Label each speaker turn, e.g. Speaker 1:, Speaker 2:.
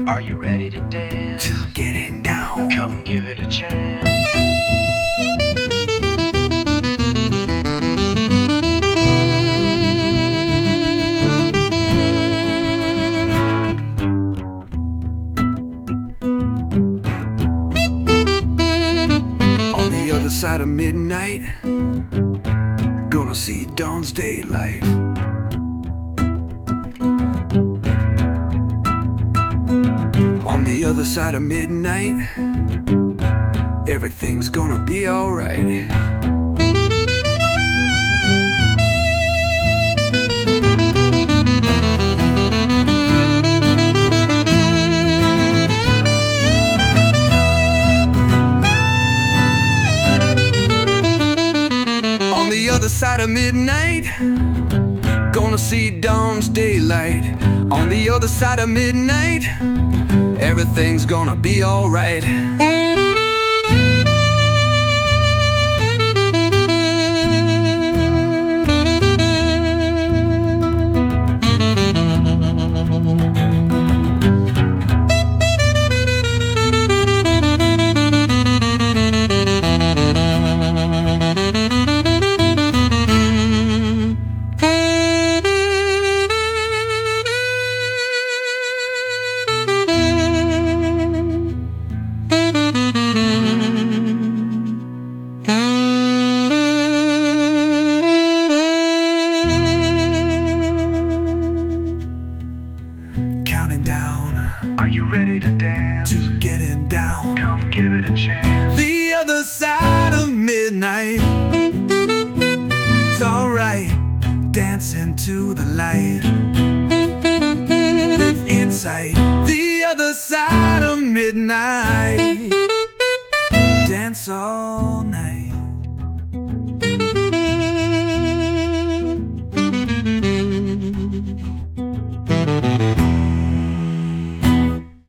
Speaker 1: Are you ready to dance?
Speaker 2: Getting down.
Speaker 1: Come give it a chance.
Speaker 2: On the other side of midnight, gonna see dawn's daylight. On the other side of midnight, everything's gonna be alright. On the other side of midnight, gonna see dawn's daylight. On the other side of midnight, everything's gonna be alright. Counting down.
Speaker 1: Are you ready to dance?
Speaker 2: To getting down.
Speaker 1: Come give it a chance.
Speaker 2: The other side of midnight, it's alright. Dancing to the light. Live inside. The other side of midnight. Dance all night.